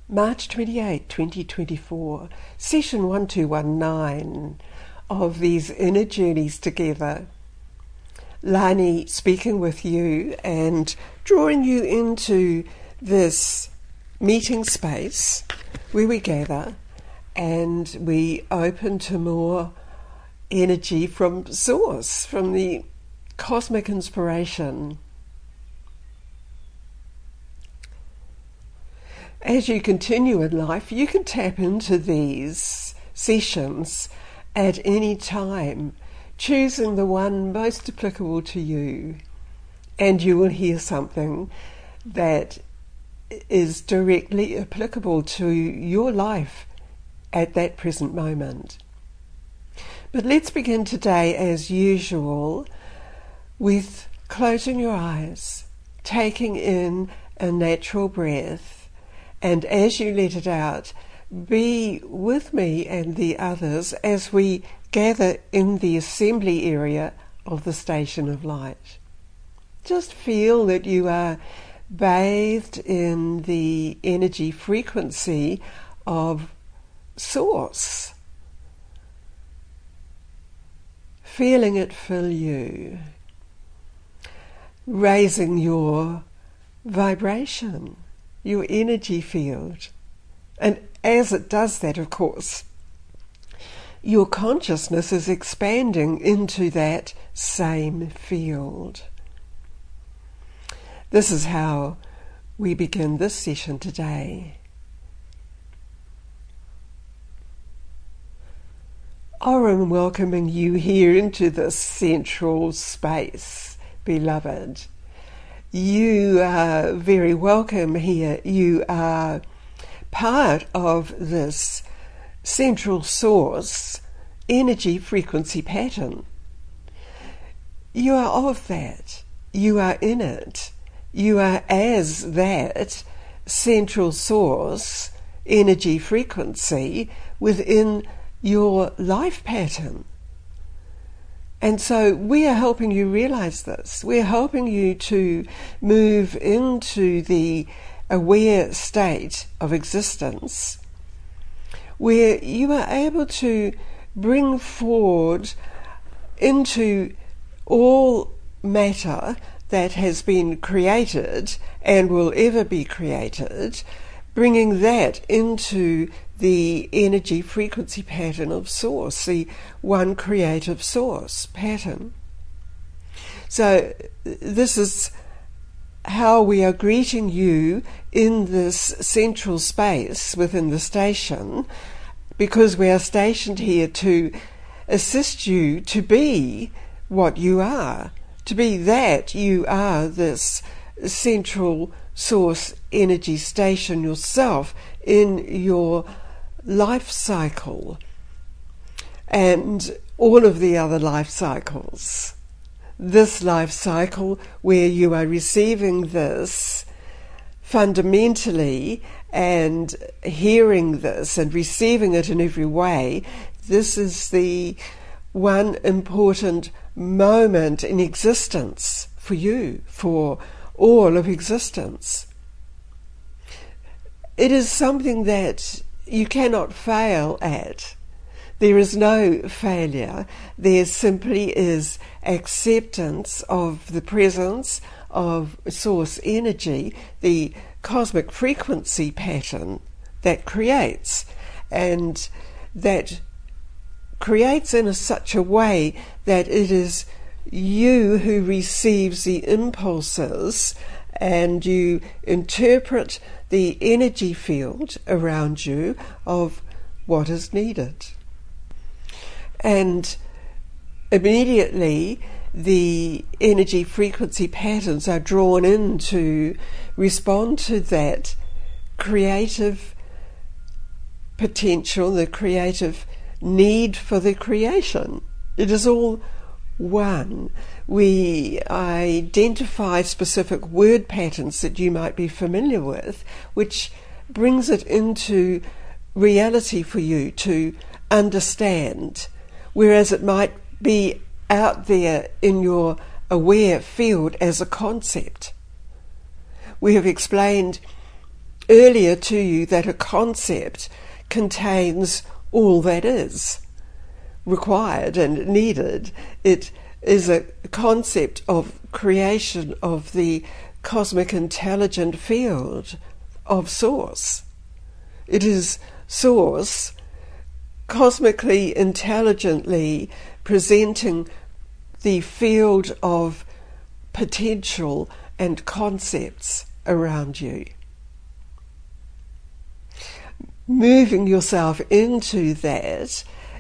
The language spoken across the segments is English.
March 28, 2024, session 1219 of these inner journeys together. Lani speaking with you and drawing you into this meeting space where we gather and we open to more energy from Source, from the cosmic inspiration. As you continue in life, you can tap into these sessions at any time, choosing the one most applicable to you, and you will hear something that is directly applicable to your life at that present moment. But let's begin today, as usual, with closing your eyes, taking in a natural breath, and as you let it out, be with me and the others as we gather in the assembly area of the Station of Light. Just feel that you are bathed in the energy frequency of Source, feeling it fill you, raising your vibration, your energy field. And as it does that, of course, your consciousness is expanding into that same field. This is how we begin this session today. Aurum welcoming you here into this central space, beloved. You are very welcome here. You are part of this central source energy frequency pattern. You are of that. You are in it. You are as that central source energy frequency within your life pattern. And so we are helping you realize this. We're helping you to move into the aware state of existence where you are able to bring forward into all matter that has been created and will ever be created, bringing that into the energy frequency pattern of Source, the one creative source pattern. So this is how we are greeting you in this central space within the station, because we are stationed here to assist you to be what you are, to be that you are this central source energy station yourself in your life cycle and all of the other life cycles. This life cycle where you are receiving this fundamentally and hearing this and receiving it in every way, this is the one important moment in existence for you, for all of existence. It is something that you cannot fail at. There is no failure. There simply is acceptance of the presence of source energy, the cosmic frequency pattern that creates, and that creates in such a way that it is you who receives the impulses, and you interpret the energy field around you of what is needed. And immediately the energy frequency patterns are drawn in to respond to that creative potential, the creative need for the creation. It is all one. We identify specific word patterns that you might be familiar with, which brings it into reality for you to understand, whereas it might be out there in your aware field as a concept. We have explained earlier to you that a concept contains all that is required and needed. It is a concept of creation of the cosmic intelligent field of Source. It is Source cosmically intelligently presenting the field of potential and concepts around you. Moving yourself into that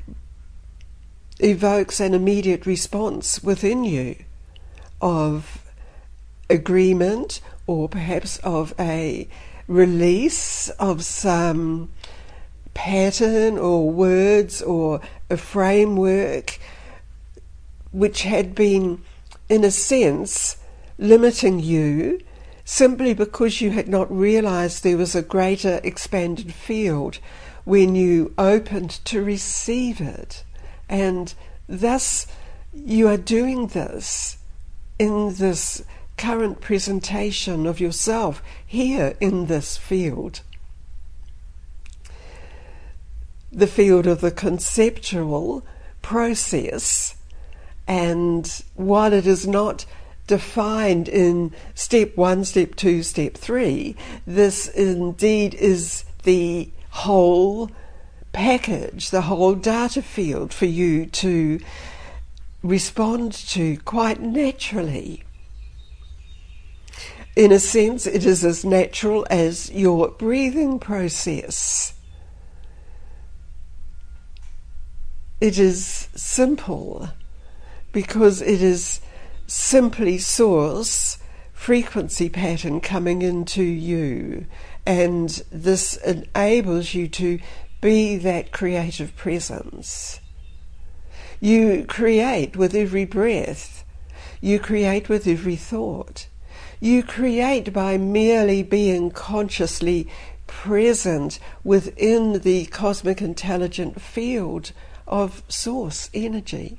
evokes an immediate response within you of agreement, or perhaps of a release of some pattern or words or a framework which had been, in a sense, limiting you simply because you had not realized there was a greater expanded field when you opened to receive it. And thus you are doing this in this current presentation of yourself here in this field. The field of the conceptual process, and while it is not defined in step 1, step 2, step 3, this indeed is the whole package, the whole data field for you to respond to quite naturally. In a sense, it is as natural as your breathing process. It is simple because it is simply Source frequency pattern coming into you, and this enables you to be that creative presence. You create with every breath. You create with every thought. You create by merely being consciously present within the cosmic intelligent field of Source energy.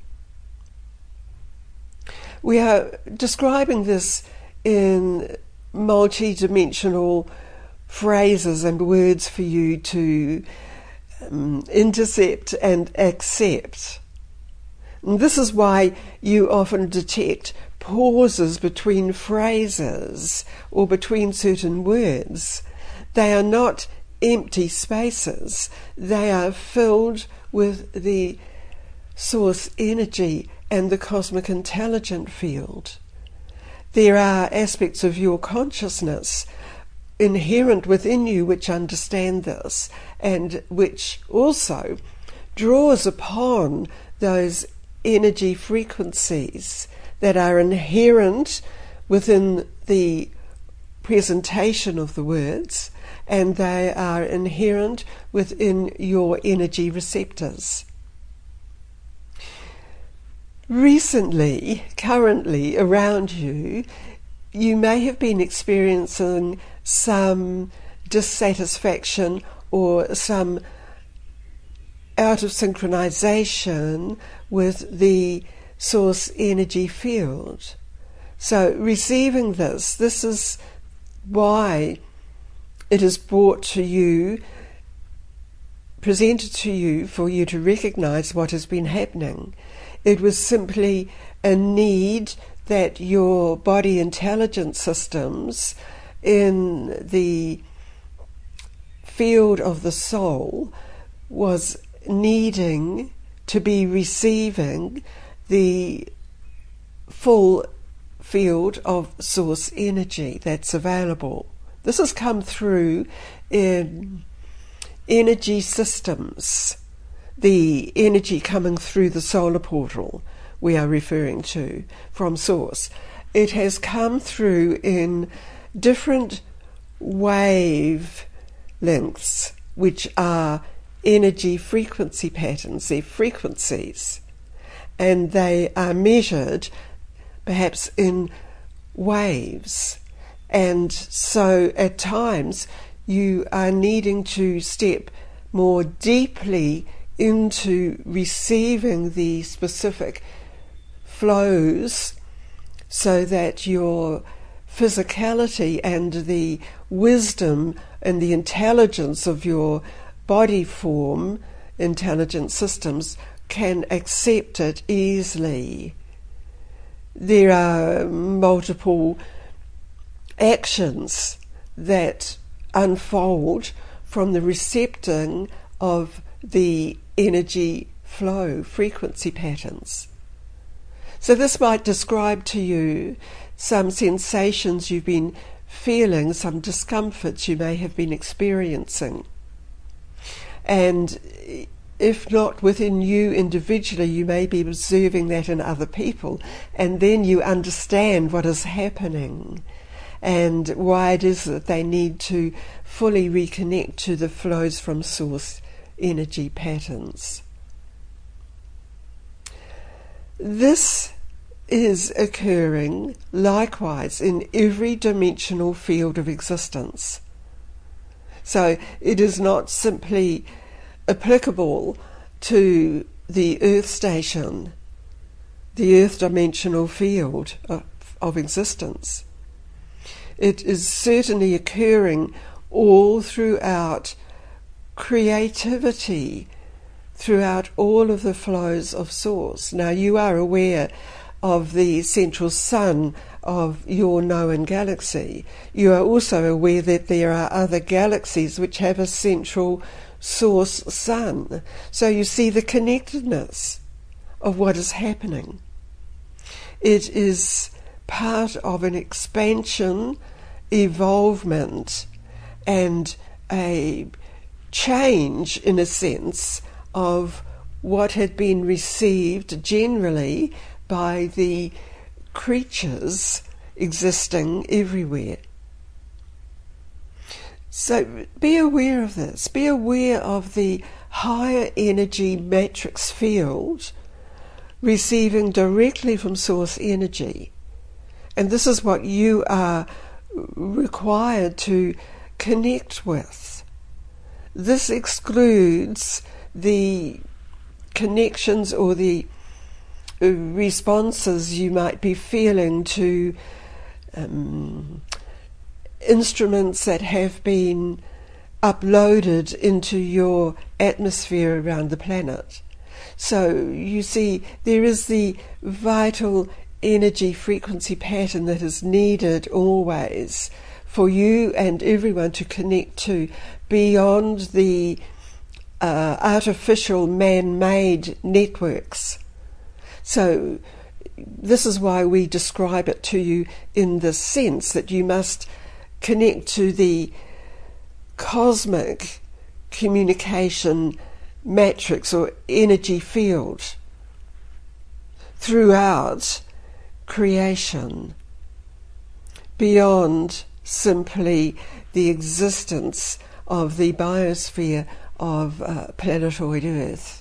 We are describing this in multi-dimensional phrases and words for you to intercept and accept. And this is why you often detect pauses between phrases or between certain words. They are not empty spaces. They are filled with the Source energy and the cosmic intelligent field. There are aspects of your consciousness inherent within you which understand this, and which also draws upon those energy frequencies that are inherent within the presentation of the words, and they are inherent within your energy receptors. Recently, currently around you, you may have been experiencing some dissatisfaction or some out of synchronization with the Source energy field. So receiving this is why it is brought to you, presented to you, for you to recognize what has been happening. It was simply a need that your body intelligence systems in the field of the soul was needing to be receiving the full field of Source energy that's available. This has come through in energy systems, the energy coming through the solar portal we are referring to from Source. It has come through in different wave lengths, which are energy frequency patterns, they're frequencies, and they are measured perhaps in waves. And so at times you are needing to step more deeply into receiving the specific flows so that your physicality and the wisdom and the intelligence of your body form, intelligent systems, can accept it easily. There are multiple actions that unfold from the recepting of the energy flow, frequency patterns. So this might describe to you some sensations you've been feeling, some discomforts you may have been experiencing. And if not within you individually, you may be observing that in other people, and then you understand what is happening and why it is that they need to fully reconnect to the flows from source energy patterns. This is occurring likewise in every dimensional field of existence. So it is not simply applicable to the Earth station, the Earth dimensional field of existence. It is certainly occurring all throughout creativity, throughout all of the flows of source. Now you are aware of the central sun of your known galaxy. You are also aware that there are other galaxies which have a central source sun. So you see the connectedness of what is happening. It is part of an expansion, evolvement, and a change, in a sense, of what had been received generally by the creatures existing everywhere. So be aware of this. Be aware of the higher energy matrix field receiving directly from source energy. And this is what you are required to connect with. This excludes the connections or the responses you might be feeling to instruments that have been uploaded into your atmosphere around the planet. So you see, there is the vital energy frequency pattern that is needed always for you and everyone to connect to, beyond the artificial man-made networks. So this is why we describe it to you in the sense that you must connect to the cosmic communication matrix or energy field throughout creation, beyond simply the existence of the biosphere of planetoid Earth.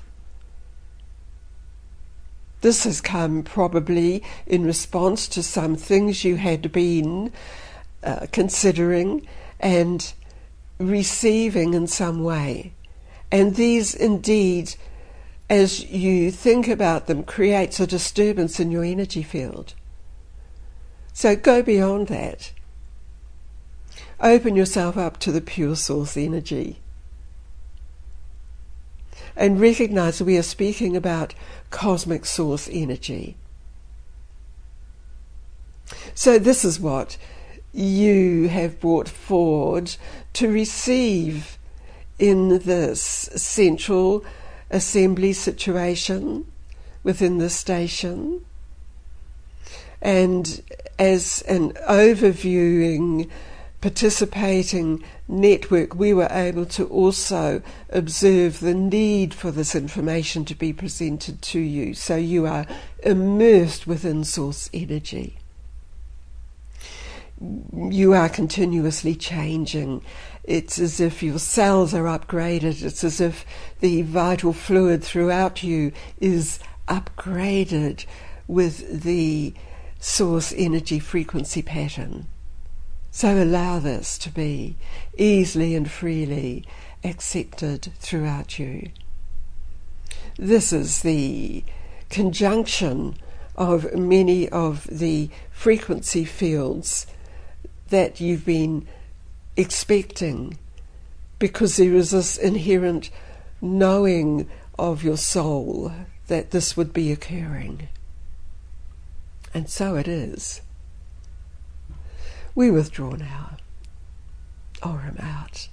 This has come probably in response to some things you had been considering and receiving in some way. And these indeed, as you think about them, creates a disturbance in your energy field. So go beyond that. Open yourself up to the pure source energy. And recognize that we are speaking about cosmic source energy. So this is what you have brought forward to receive in this central assembly situation within the station. And as an overviewing, participating network, we were able to also observe the need for this information to be presented to you. So you are immersed within source energy. You are continuously changing. It's as if your cells are upgraded. It's as if the vital fluid throughout you is upgraded with the source energy frequency pattern. So allow this to be easily and freely accepted throughout you. This is the conjunction of many of the frequency fields that you've been expecting, because there is this inherent knowing of your soul that this would be occurring. And so it is. We withdraw now. Aurum out.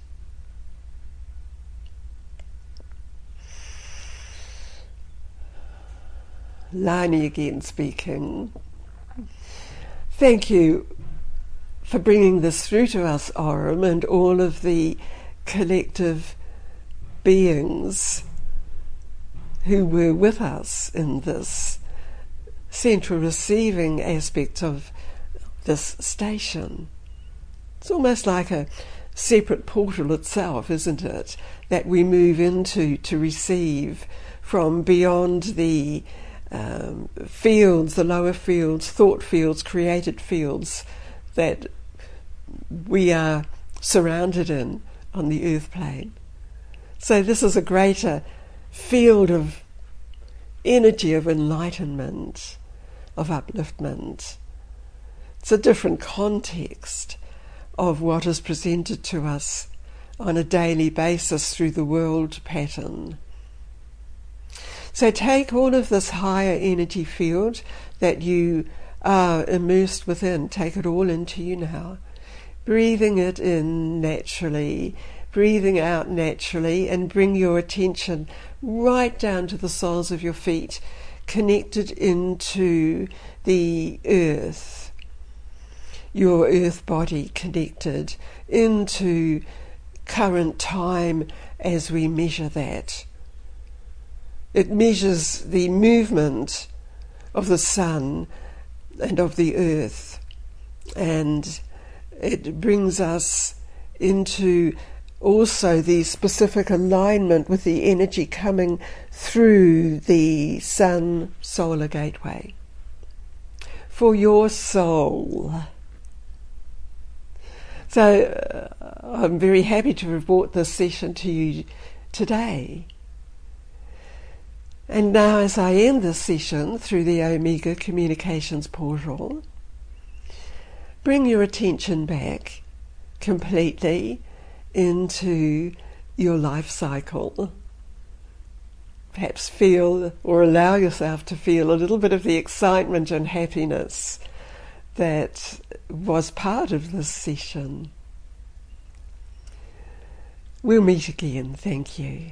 Lani again speaking. Thank you for bringing this through to us, Aurum, and all of the collective beings who were with us in this central receiving aspect of this station. It's almost like a separate portal itself, isn't it, that we move into to receive from beyond the fields, the lower fields, thought fields, created fields that we are surrounded in on the earth plane. So this is a greater field of energy, of enlightenment, of upliftment. It's a different context of what is presented to us on a daily basis through the world pattern. So take all of this higher energy field that you are immersed within, take it all into you now, breathing it in naturally, breathing out naturally, and bring your attention right down to the soles of your feet, connected into the earth, your earth body connected into current time as we measure that. It measures the movement of the sun and of the earth, and it brings us into also the specific alignment with the energy coming through the sun solar gateway for your soul. So I'm very happy to report this session to you today. And now, as I end this session through the Omega Communications portal, bring your attention back completely into your life cycle. Perhaps feel or allow yourself to feel a little bit of the excitement and happiness that was part of this session. We'll meet again. Thank you.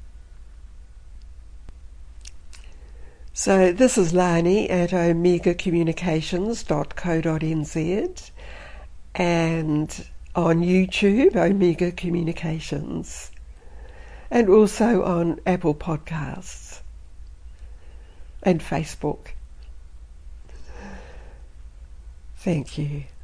So this is Lani at omegacommunications.co.nz and on YouTube, Omega Communications, and also on Apple Podcasts and Facebook. Thank you.